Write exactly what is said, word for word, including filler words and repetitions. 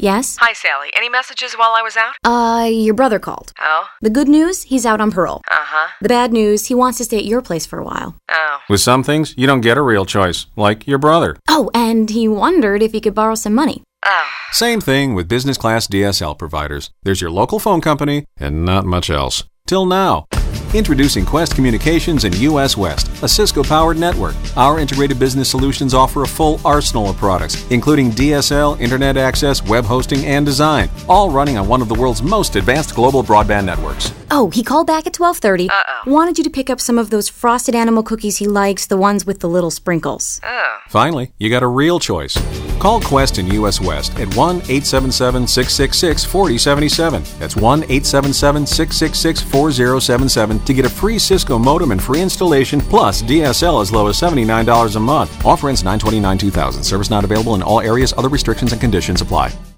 Yes? Hi, Sally. Any messages while I was out? Uh, your brother called. Oh? The good news, he's out on parole. Uh-huh. The bad news, he wants to stay at your place for a while. Oh. With some things, you don't get a real choice, like your brother. Oh, and he wondered if he could borrow some money. Oh. Same thing with business class D S L providers. There's your local phone company and not much else. Till now. Introducing Quest Communications and U S West, a Cisco-powered network. Our integrated business solutions offer a full arsenal of products, including D S L, internet access, web hosting, and design, all running on one of the world's most advanced global broadband networks. Oh, he called back at twelve thirty. Uh-oh. Wanted you to pick up some of those frosted animal cookies he likes, the ones with the little sprinkles. Oh. Finally, you got a real choice. Call Quest and U S West at one eight seven seven, six six six, four zero seven seven. That's one eight seven seven, six six six, four zero seven seven to get a free Cisco modem and free installation, plus D S L as low as seventy-nine dollars a month. Offer ends nine twenty-nine two thousand. Service not available in all areas. Other restrictions and conditions apply.